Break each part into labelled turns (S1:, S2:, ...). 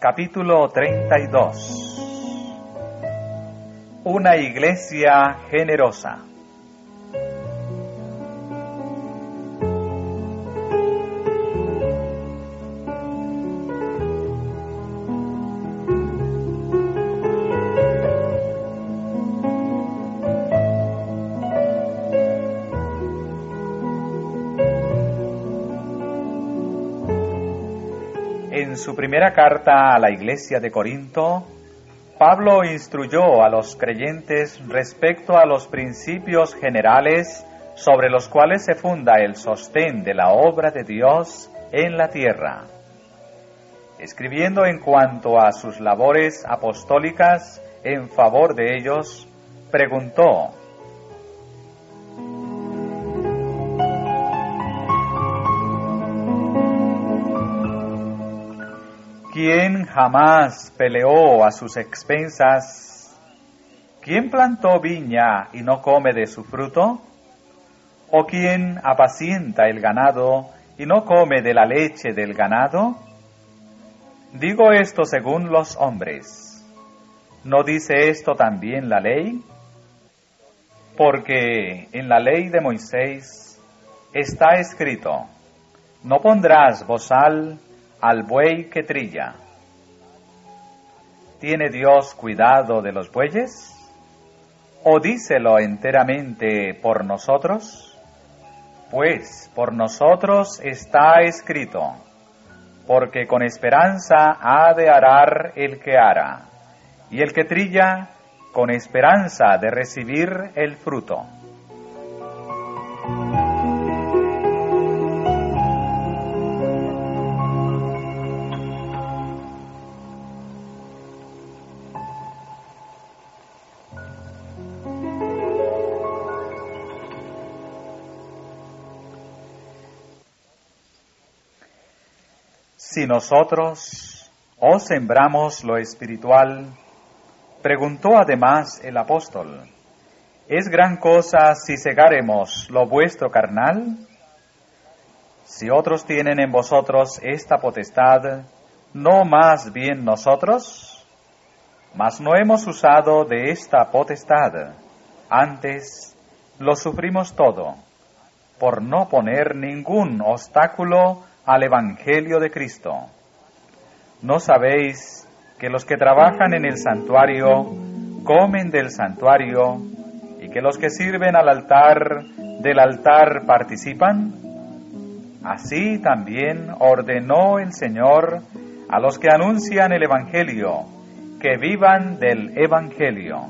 S1: Capítulo 32. Una iglesia generosa. En su primera carta a la iglesia de Corinto, Pablo instruyó a los creyentes respecto a los principios generales sobre los cuales se funda el sostén de la obra de Dios en la tierra. Escribiendo en cuanto a sus labores apostólicas en favor de ellos, preguntó: ¿quién jamás peleó a sus expensas? ¿Quién plantó viña y no come de su fruto? ¿O quién apacienta el ganado y no come de la leche del ganado? Digo esto según los hombres. ¿No dice esto también la ley? Porque en la ley de Moisés está escrito: no pondrás bozal al buey que trilla. ¿Tiene Dios cuidado de los bueyes? ¿O dícelo enteramente por nosotros? Pues por nosotros está escrito: porque con esperanza ha de arar el que ara, y el que trilla con esperanza de recibir el fruto. Si nosotros os sembramos lo espiritual, preguntó además el apóstol, ¿es gran cosa si segáremos lo vuestro carnal? Si otros tienen en vosotros esta potestad, ¿no más bien nosotros? Mas no hemos usado de esta potestad, antes lo sufrimos todo, por no poner ningún obstáculo al Evangelio de Cristo. ¿No sabéis que los que trabajan en el santuario comen del santuario y que los que sirven al altar del altar participan? Así también ordenó el Señor a los que anuncian el Evangelio, que vivan del Evangelio.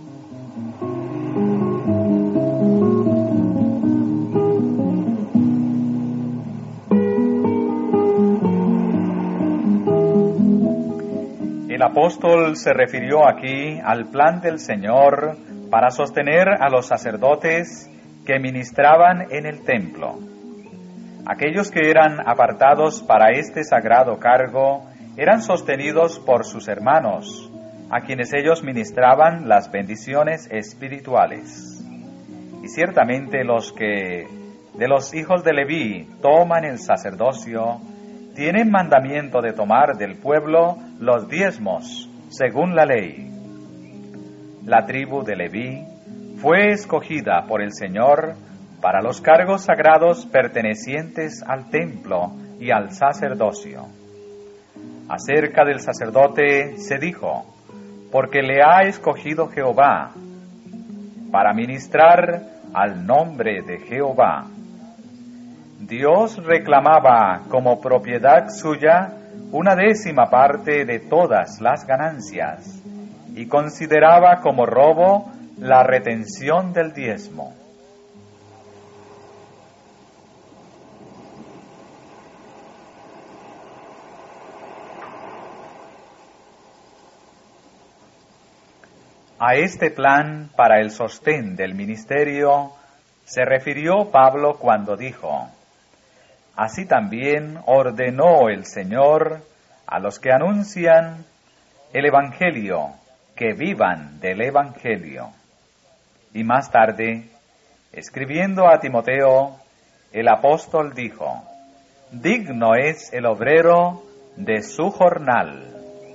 S1: El apóstol se refirió aquí al plan del Señor para sostener a los sacerdotes que ministraban en el templo. Aquellos que eran apartados para este sagrado cargo eran sostenidos por sus hermanos, a quienes ellos ministraban las bendiciones espirituales. Y ciertamente los que de los hijos de Leví toman el sacerdocio tienen mandamiento de tomar del pueblo los diezmos, según la ley. La tribu de Leví fue escogida por el Señor para los cargos sagrados pertenecientes al templo y al sacerdocio. Acerca del sacerdote se dijo: porque le ha escogido Jehová, para ministrar al nombre de Jehová. Dios reclamaba como propiedad suya 1/10 parte de todas las ganancias y consideraba como robo la retención del diezmo. A este plan para el sostén del ministerio se refirió Pablo cuando dijo: así también ordenó el Señor a los que anuncian el Evangelio, que vivan del Evangelio. Y más tarde, escribiendo a Timoteo, el apóstol dijo: digno es el obrero de su jornal.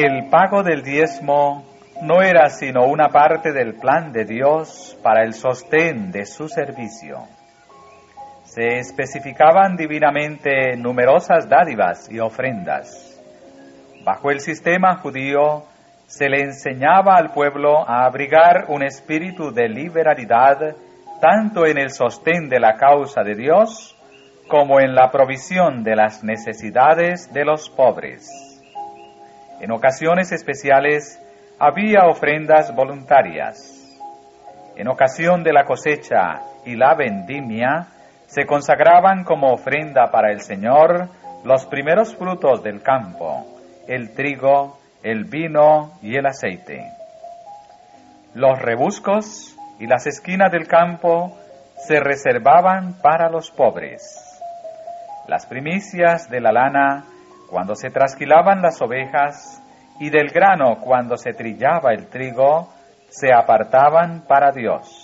S1: el pago del diezmo no era sino una parte del plan de Dios para el sostén de su servicio. Se especificaban divinamente numerosas dádivas y ofrendas. Bajo el sistema judío, se le enseñaba al pueblo a abrigar un espíritu de liberalidad tanto en el sostén de la causa de Dios como en la provisión de las necesidades de los pobres. En ocasiones especiales había ofrendas voluntarias. En ocasión de la cosecha y la vendimia, se consagraban como ofrenda para el Señor los primeros frutos del campo, el trigo, el vino y el aceite. Los rebuscos y las esquinas del campo se reservaban para los pobres. Las primicias de la lana, cuando se trasquilaban las ovejas, y del grano, cuando se trillaba el trigo, se apartaban para Dios.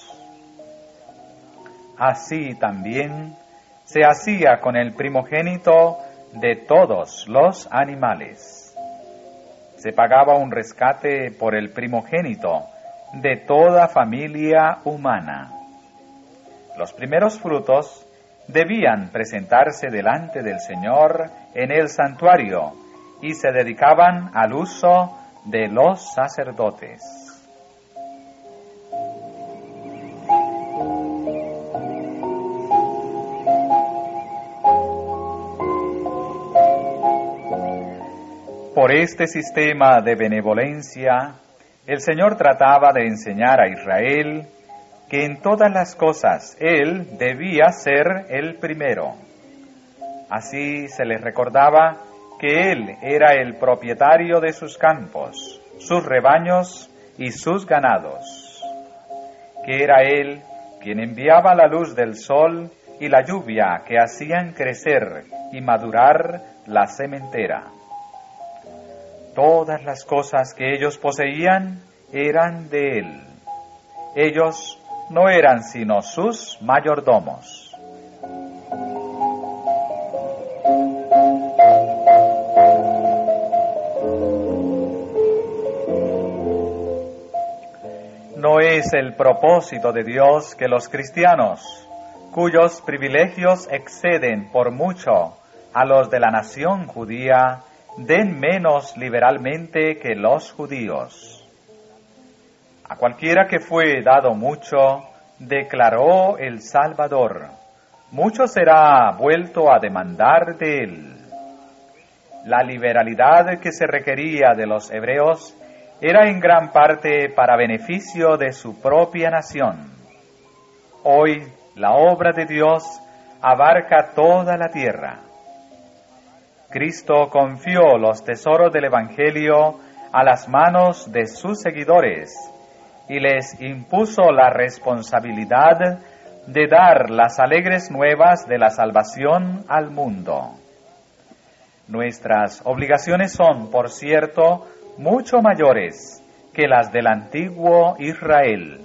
S1: Así también se hacía con el primogénito de todos los animales. Se pagaba un rescate por el primogénito de toda familia humana. Los primeros frutos debían presentarse delante del Señor en el santuario y se dedicaban al uso de los sacerdotes. Por este sistema de benevolencia, el Señor trataba de enseñar a Israel que en todas las cosas Él debía ser el primero. Así se les recordaba que Él era el propietario de sus campos, sus rebaños y sus ganados, que era Él quien enviaba la luz del sol y la lluvia que hacían crecer y madurar la sementera. Todas las cosas que ellos poseían eran de Él. Ellos no eran sino sus mayordomos. No es el propósito de Dios que los cristianos, cuyos privilegios exceden por mucho a los de la nación judía, den menos liberalmente que los judíos. A cualquiera que fue dado mucho, declaró el Salvador, mucho será vuelto a demandar de él. La liberalidad que se requería de los hebreos era en gran parte para beneficio de su propia nación. Hoy la obra de Dios abarca toda la tierra. Cristo confió los tesoros del Evangelio a las manos de sus seguidores y les impuso la responsabilidad de dar las alegres nuevas de la salvación al mundo. Nuestras obligaciones son, por cierto, mucho mayores que las del antiguo Israel.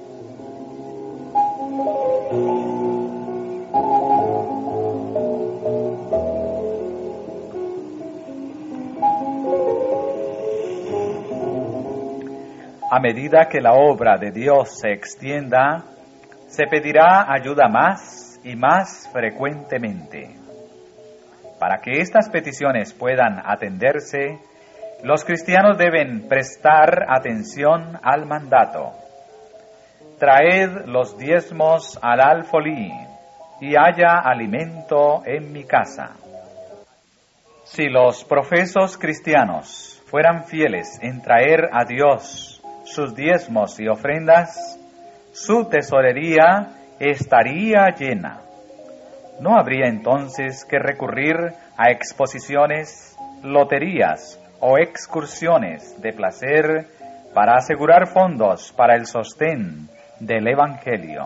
S1: A medida que la obra de Dios se extienda, se pedirá ayuda más y más frecuentemente. Para que estas peticiones puedan atenderse, los cristianos deben prestar atención al mandato. Traed los diezmos al alfolí, y haya alimento en mi casa. Si los profesos cristianos fueran fieles en traer a Dios sus diezmos y ofrendas, su tesorería estaría llena. No habría entonces que recurrir a exposiciones, loterías o excursiones de placer para asegurar fondos para el sostén del Evangelio.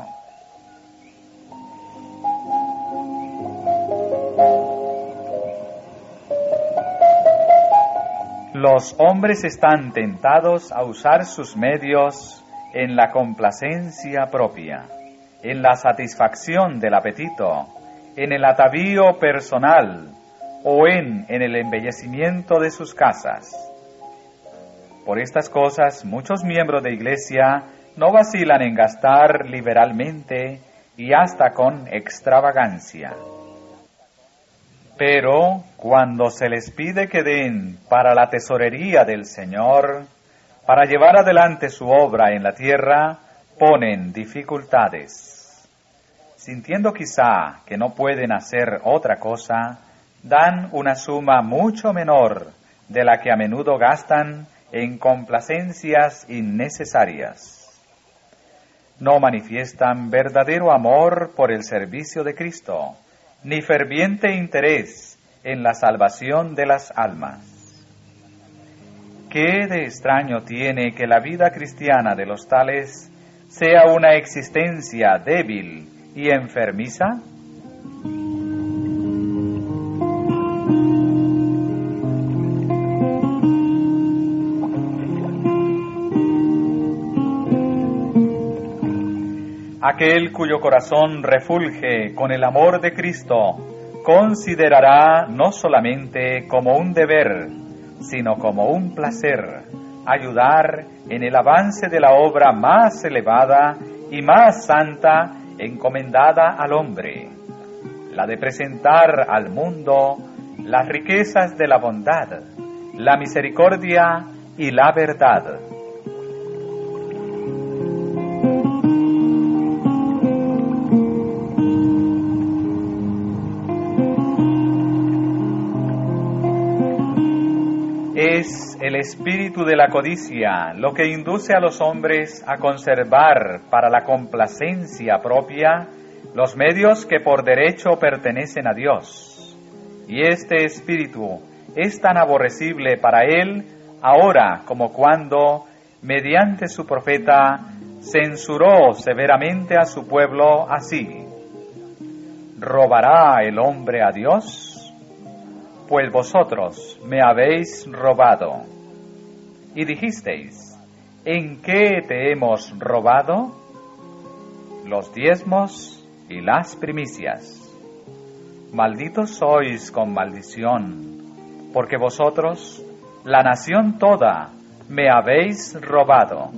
S1: Los hombres están tentados a usar sus medios en la complacencia propia, en la satisfacción del apetito, en el atavío personal o en el embellecimiento de sus casas. Por estas cosas, muchos miembros de Iglesia no vacilan en gastar liberalmente y hasta con extravagancia. Pero cuando se les pide que den para la tesorería del Señor, para llevar adelante su obra en la tierra, ponen dificultades. Sintiendo quizá que no pueden hacer otra cosa, dan una suma mucho menor de la que a menudo gastan en complacencias innecesarias. No manifiestan verdadero amor por el servicio de Cristo, ni ferviente interés en la salvación de las almas. ¿Qué de extraño tiene que la vida cristiana de los tales sea una existencia débil y enfermiza? Aquel cuyo corazón refulge con el amor de Cristo, considerará no solamente como un deber, sino como un placer, ayudar en el avance de la obra más elevada y más santa encomendada al hombre, la de presentar al mundo las riquezas de la bondad, la misericordia y la verdad. Es el espíritu de la codicia lo que induce a los hombres a conservar para la complacencia propia los medios que por derecho pertenecen a Dios. Y este espíritu es tan aborrecible para él ahora como cuando, mediante su profeta, censuró severamente a su pueblo así: ¿robará el hombre a Dios? Pues vosotros me habéis robado. Y dijisteis: ¿en qué te hemos robado? Los diezmos y las primicias. Malditos sois con maldición, porque vosotros, la nación toda, me habéis robado.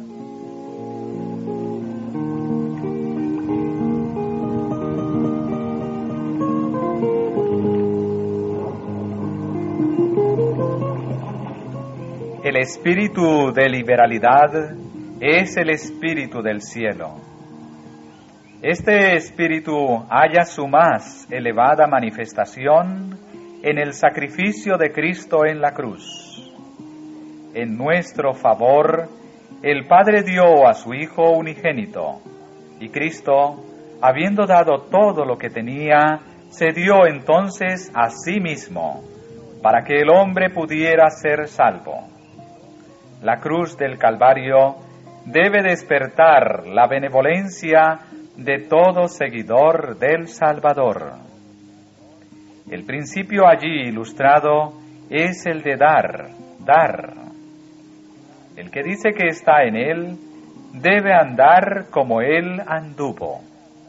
S1: El espíritu de liberalidad es el espíritu del cielo. Este espíritu halla su más elevada manifestación en el sacrificio de Cristo en la cruz. En nuestro favor, el Padre dio a su Hijo unigénito, y Cristo, habiendo dado todo lo que tenía, se dio entonces a sí mismo, para que el hombre pudiera ser salvo. La cruz del Calvario debe despertar la benevolencia de todo seguidor del Salvador. El principio allí ilustrado es el de dar. El que dice que está en él debe andar como él anduvo.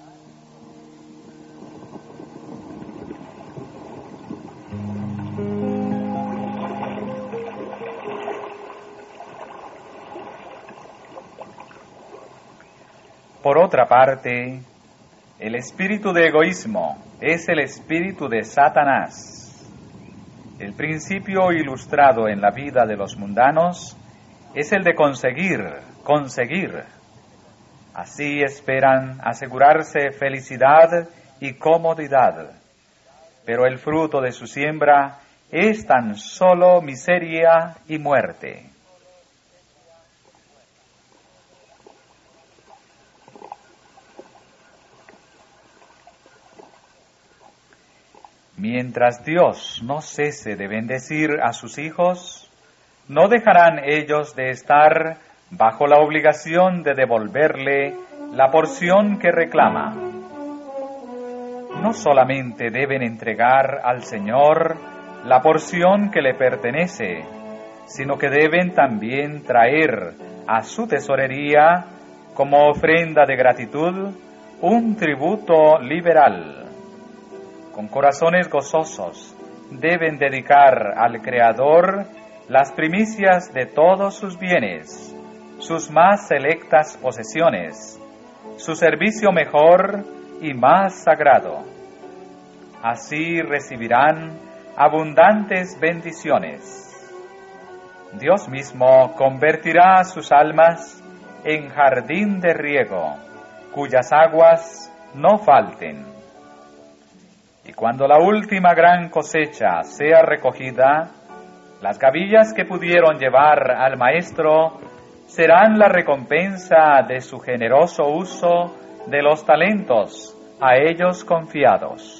S1: Por otra parte, el espíritu de egoísmo es el espíritu de Satanás. El principio ilustrado en la vida de los mundanos es el de conseguir. Así esperan asegurarse felicidad y comodidad, pero el fruto de su siembra es tan solo miseria y muerte. Mientras Dios no cese de bendecir a sus hijos, no dejarán ellos de estar bajo la obligación de devolverle la porción que reclama. No solamente deben entregar al Señor la porción que le pertenece, sino que deben también traer a su tesorería, como ofrenda de gratitud, un tributo liberal. Con corazones gozosos deben dedicar al Creador las primicias de todos sus bienes, sus más selectas posesiones, su servicio mejor y más sagrado. Así recibirán abundantes bendiciones. Dios mismo convertirá sus almas en jardín de riego, cuyas aguas no falten. Y cuando la última gran cosecha sea recogida, las gavillas que pudieron llevar al Maestro serán la recompensa de su generoso uso de los talentos a ellos confiados.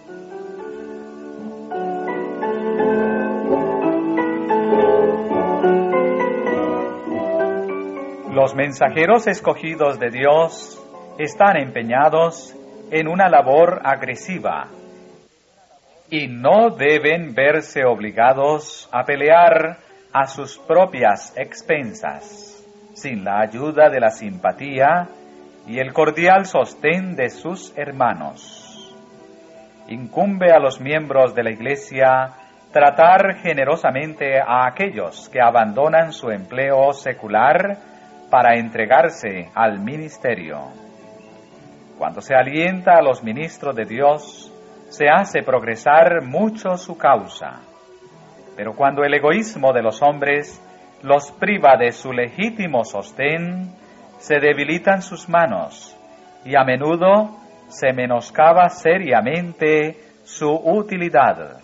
S1: Los mensajeros escogidos de Dios están empeñados en una labor agresiva y no deben verse obligados a pelear a sus propias expensas, sin la ayuda de la simpatía y el cordial sostén de sus hermanos. Incumbe a los miembros de la Iglesia tratar generosamente a aquellos que abandonan su empleo secular para entregarse al ministerio. Cuando se alienta a los ministros de Dios, se hace progresar mucho su causa. Pero cuando el egoísmo de los hombres los priva de su legítimo sostén, se debilitan sus manos y a menudo se menoscaba seriamente su utilidad.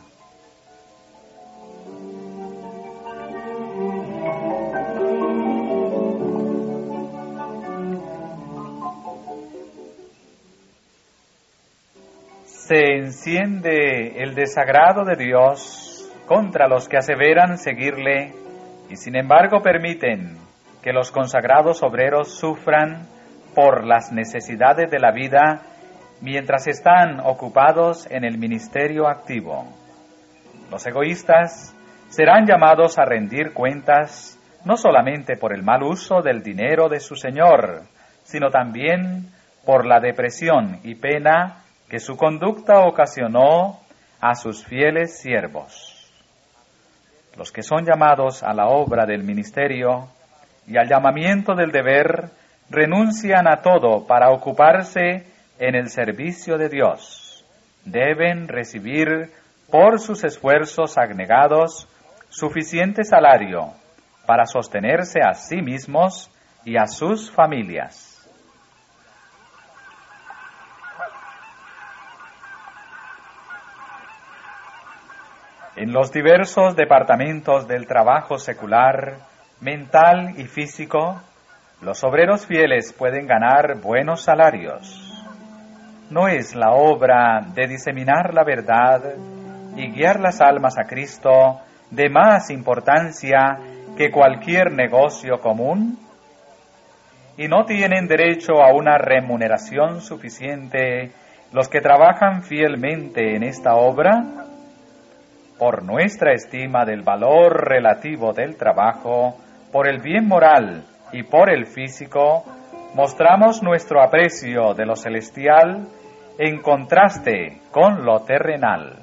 S1: Se enciende el desagrado de Dios contra los que aseveran seguirle y sin embargo permiten que los consagrados obreros sufran por las necesidades de la vida mientras están ocupados en el ministerio activo. Los egoístas serán llamados a rendir cuentas no solamente por el mal uso del dinero de su Señor, sino también por la depresión y pena que su conducta ocasionó a sus fieles siervos. Los que son llamados a la obra del ministerio y al llamamiento del deber renuncian a todo para ocuparse en el servicio de Dios. Deben recibir por sus esfuerzos abnegados suficiente salario para sostenerse a sí mismos y a sus familias. En los diversos departamentos del trabajo secular, mental y físico, los obreros fieles pueden ganar buenos salarios. ¿No es la obra de diseminar la verdad y guiar las almas a Cristo de más importancia que cualquier negocio común? ¿Y no tienen derecho a una remuneración suficiente los que trabajan fielmente en esta obra? Por nuestra estima del valor relativo del trabajo, por el bien moral y por el físico, mostramos nuestro aprecio de lo celestial en contraste con lo terrenal.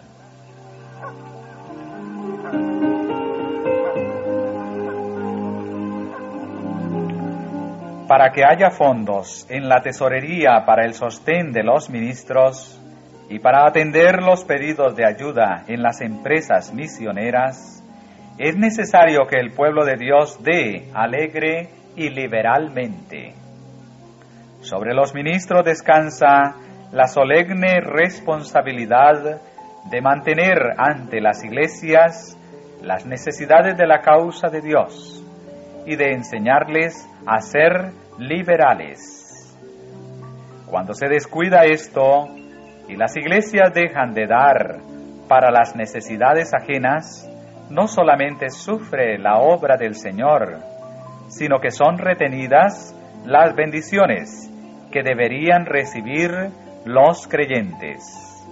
S1: Para que haya fondos en la tesorería para el sostén de los ministros, y para atender los pedidos de ayuda en las empresas misioneras, es necesario que el pueblo de Dios dé alegre y liberalmente. Sobre los ministros descansa la solemne responsabilidad de mantener ante las iglesias las necesidades de la causa de Dios y de enseñarles a ser liberales. Cuando se descuida esto, y las iglesias dejan de dar para las necesidades ajenas, no solamente sufre la obra del Señor, sino que son retenidas las bendiciones que deberían recibir los creyentes.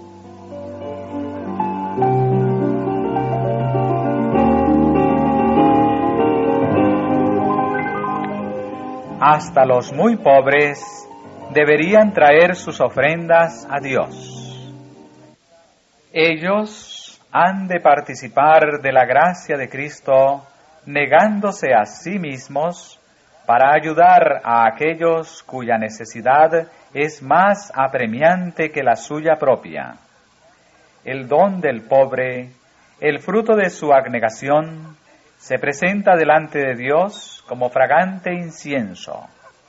S1: Hasta los muy pobres deberían traer sus ofrendas a Dios. Ellos han de participar de la gracia de Cristo negándose a sí mismos para ayudar a aquellos cuya necesidad es más apremiante que la suya propia. El don del pobre, el fruto de su abnegación, se presenta delante de Dios como fragante incienso.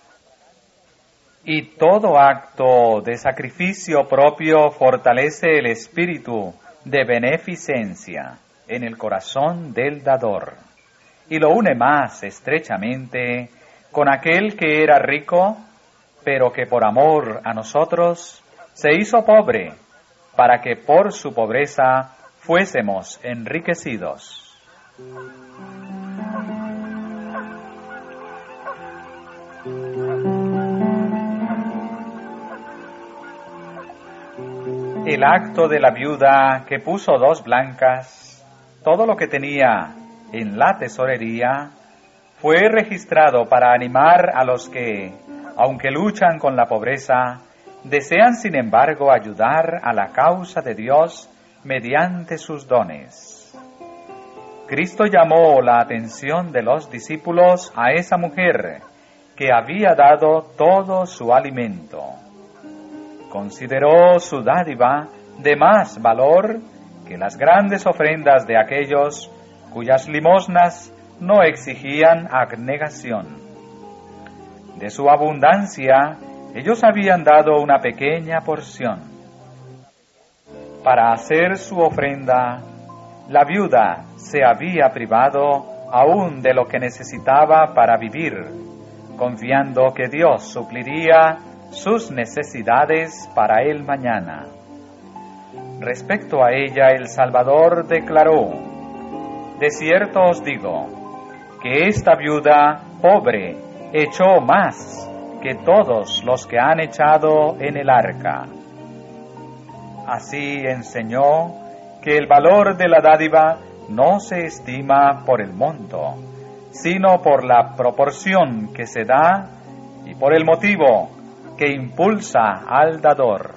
S1: Y todo acto de sacrificio propio fortalece el espíritu de beneficencia en el corazón del dador, y lo une más estrechamente con aquel que era rico, pero que por amor a nosotros se hizo pobre, para que por su pobreza fuésemos enriquecidos. El acto de la viuda que puso 2 blancas, todo lo que tenía en la tesorería, fue registrado para animar a los que, aunque luchan con la pobreza, desean sin embargo ayudar a la causa de Dios mediante sus dones. Cristo llamó la atención de los discípulos a esa mujer que había dado todo su alimento. Consideró su dádiva de más valor que las grandes ofrendas de aquellos cuyas limosnas no exigían abnegación. De su abundancia, ellos habían dado una pequeña porción. Para hacer su ofrenda, la viuda se había privado aún de lo que necesitaba para vivir, confiando que Dios supliría sus necesidades para el mañana. Respecto a ella, el Salvador declaró: de cierto os digo, que esta viuda pobre echó más que todos los que han echado en el arca. Así enseñó que el valor de la dádiva no se estima por el monto, sino por la proporción que se da y por el motivo que impulsa al dador.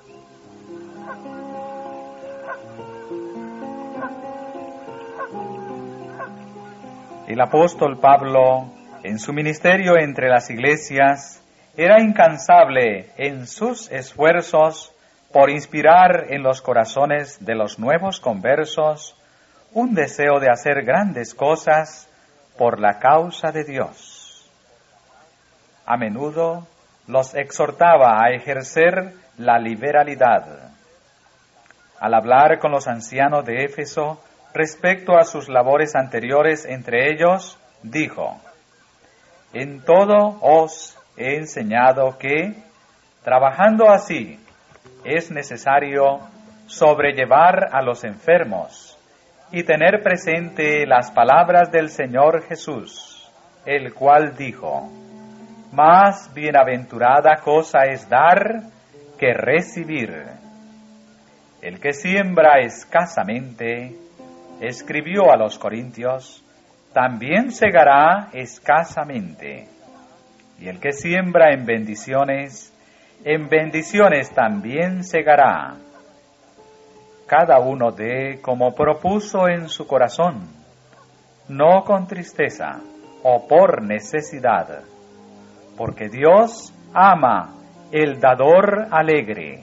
S1: El apóstol Pablo, en su ministerio entre las iglesias, era incansable en sus esfuerzos por inspirar en los corazones de los nuevos conversos un deseo de hacer grandes cosas por la causa de Dios. A menudo los exhortaba a ejercer la liberalidad. Al hablar con los ancianos de Éfeso respecto a sus labores anteriores entre ellos, dijo: en todo os he enseñado que, trabajando así, es necesario sobrellevar a los enfermos y tener presente las palabras del Señor Jesús, el cual dijo: más bienaventurada cosa es dar que recibir. El que siembra escasamente, escribió a los Corintios, también segará escasamente. Y el que siembra en bendiciones también segará. Cada uno dé como propuso en su corazón, no con tristeza o por necesidad, porque Dios ama el dador alegre.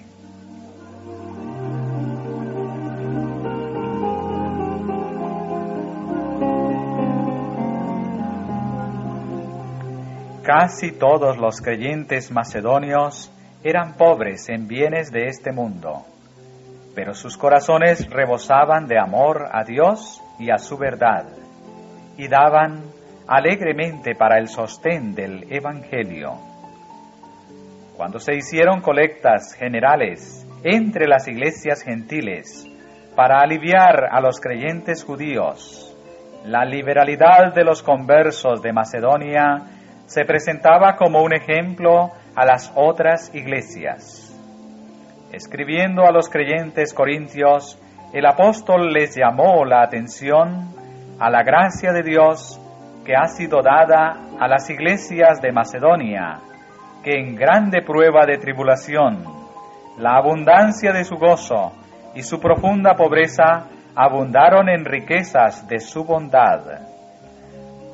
S1: Casi todos los creyentes macedonios eran pobres en bienes de este mundo, pero sus corazones rebosaban de amor a Dios y a su verdad, y daban alegremente para el sostén del Evangelio. Cuando se hicieron colectas generales entre las iglesias gentiles para aliviar a los creyentes judíos, la liberalidad de los conversos de Macedonia se presentaba como un ejemplo a las otras iglesias. Escribiendo a los creyentes corintios, el apóstol les llamó la atención a la gracia de Dios que ha sido dada a las iglesias de Macedonia, que en grande prueba de tribulación, la abundancia de su gozo y su profunda pobreza abundaron en riquezas de su bondad.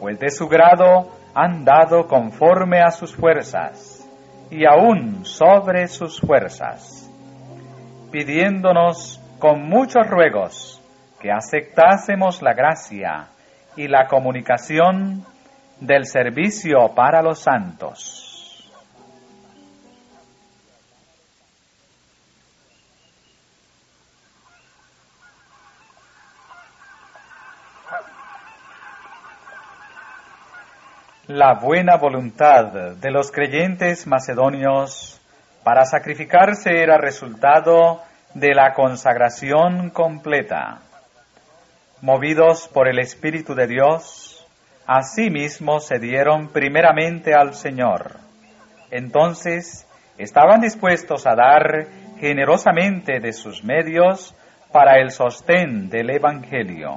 S1: pues de su grado han dado conforme a sus fuerzas, y aún sobre sus fuerzas, pidiéndonos con muchos ruegos que aceptásemos la gracia y la comunicación del servicio para los santos. La buena voluntad de los creyentes macedonios para sacrificarse era resultado de la consagración completa. Movidos por el Espíritu de Dios, asimismo se dieron primeramente al Señor. Entonces estaban dispuestos a dar generosamente de sus medios para el sostén del Evangelio.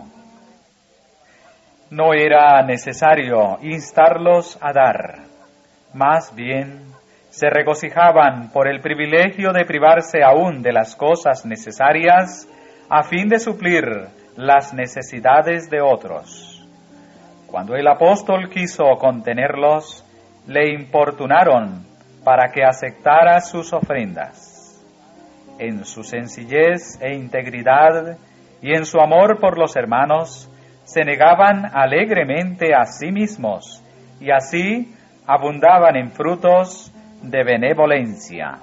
S1: No era necesario instarlos a dar, más bien se regocijaban por el privilegio de privarse aún de las cosas necesarias a fin de suplir las necesidades de otros. Cuando el apóstol quiso contenerlos, le importunaron para que aceptara sus ofrendas. En su sencillez e integridad y en su amor por los hermanos, se negaban alegremente a sí mismos y así abundaban en frutos de benevolencia.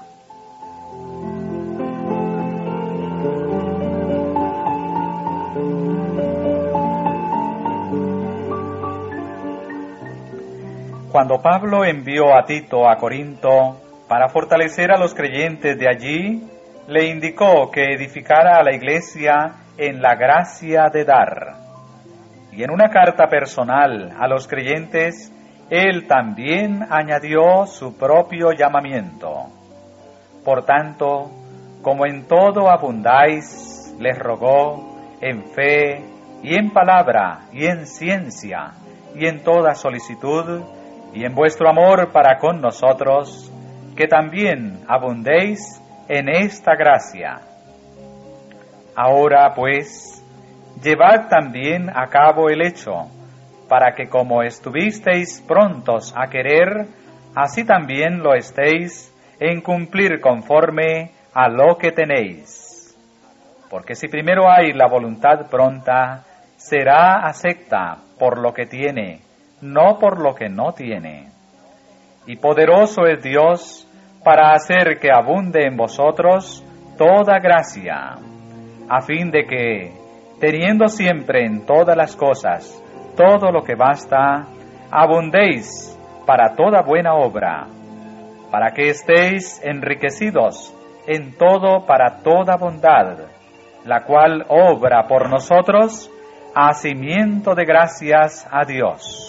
S1: Cuando Pablo envió a Tito a Corinto para fortalecer a los creyentes de allí, le indicó que edificara a la iglesia en la gracia de dar. Y en una carta personal a los creyentes, él también añadió su propio llamamiento. Por tanto, como en todo abundáis, les rogó, en fe, y en palabra, y en ciencia, y en toda solicitud, y en vuestro amor para con nosotros, que también abundéis en esta gracia. Ahora, pues, llevad también a cabo el hecho, para que como estuvisteis prontos a querer, así también lo estéis en cumplir conforme a lo que tenéis. Porque si primero hay la voluntad pronta, será acepta por lo que tiene, no por lo que no tiene. Y poderoso es Dios para hacer que abunde en vosotros toda gracia, a fin de que, teniendo siempre en todas las cosas todo lo que basta, abundéis para toda buena obra, para que estéis enriquecidos en todo para toda bondad, la cual obra por nosotros hacimiento de gracias a Dios.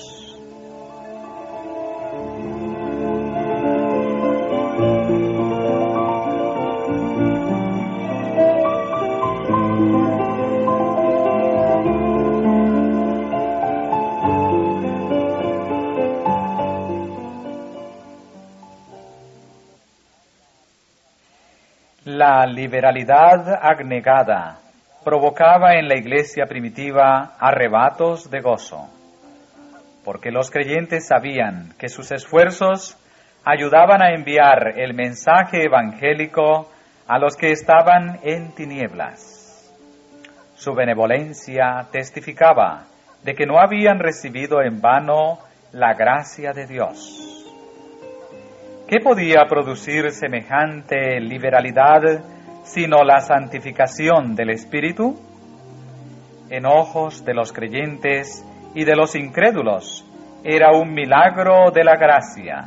S1: La liberalidad abnegada provocaba en la iglesia primitiva arrebatos de gozo, porque los creyentes sabían que sus esfuerzos ayudaban a enviar el mensaje evangélico a los que estaban en tinieblas. Su benevolencia testificaba de que no habían recibido en vano la gracia de Dios. ¿Qué podía producir semejante liberalidad sino la santificación del Espíritu? En ojos de los creyentes y de los incrédulos era un milagro de la gracia.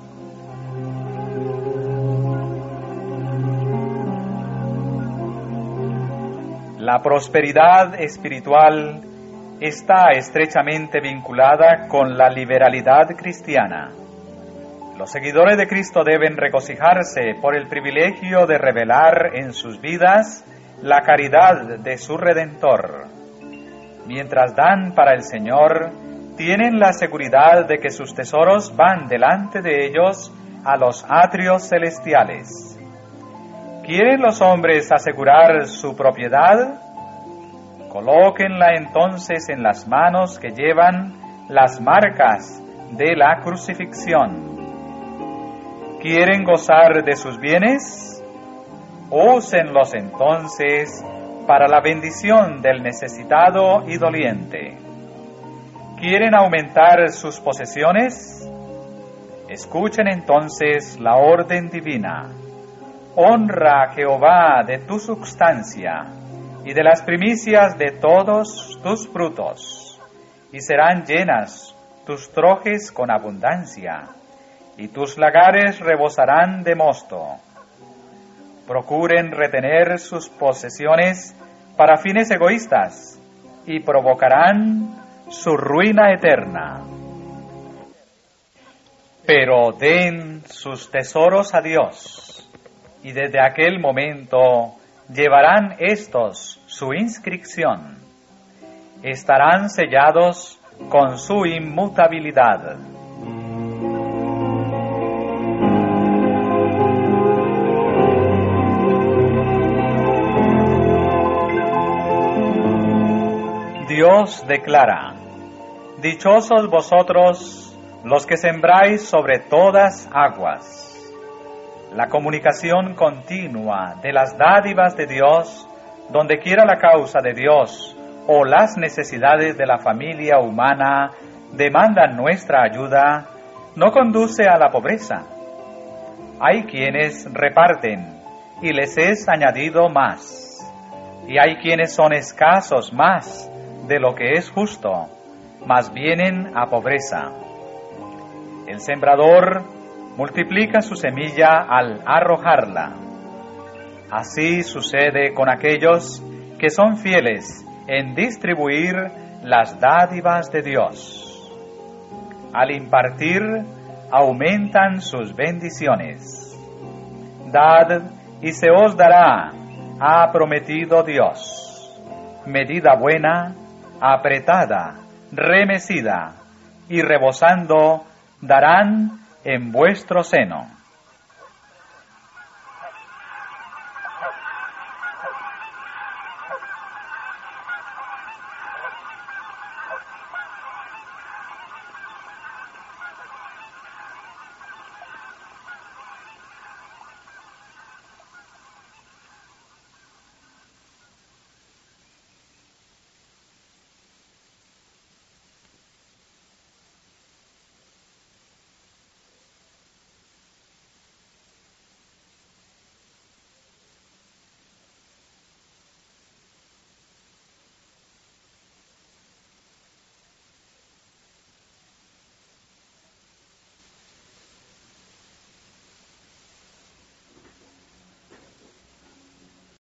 S1: La prosperidad espiritual está estrechamente vinculada con la liberalidad cristiana. Los seguidores de Cristo deben regocijarse por el privilegio de revelar en sus vidas la caridad de su Redentor. Mientras dan para el Señor, tienen la seguridad de que sus tesoros van delante de ellos a los atrios celestiales. ¿Quieren los hombres asegurar su propiedad? Colóquenla entonces en las manos que llevan las marcas de la crucifixión. ¿Quieren gozar de sus bienes? Úsenlos entonces para la bendición del necesitado y doliente. ¿Quieren aumentar sus posesiones? Escuchen entonces la orden divina. Honra a Jehová de tu substancia y de las primicias de todos tus frutos, y serán llenas tus trojes con abundancia, y tus lagares rebosarán de mosto. Procuren retener sus posesiones para fines egoístas, y provocarán su ruina eterna. Pero den sus tesoros a Dios, y desde aquel momento llevarán estos su inscripción. Estarán sellados con su inmutabilidad. Dios declara: dichosos vosotros los que sembráis sobre todas aguas. La comunicación continua de las dádivas de Dios, donde quiera la causa de Dios o las necesidades de la familia humana demandan nuestra ayuda, no conduce a la pobreza. Hay quienes reparten y les es añadido más, y hay quienes son escasos más de lo que es justo, mas vienen a pobreza. El sembrador multiplica su semilla al arrojarla. Así sucede con aquellos que son fieles en distribuir las dádivas de Dios. Al impartir, aumentan sus bendiciones. Dad y se os dará, ha prometido Dios. Medida buena, apretada, remecida y rebosando, darán en vuestro seno.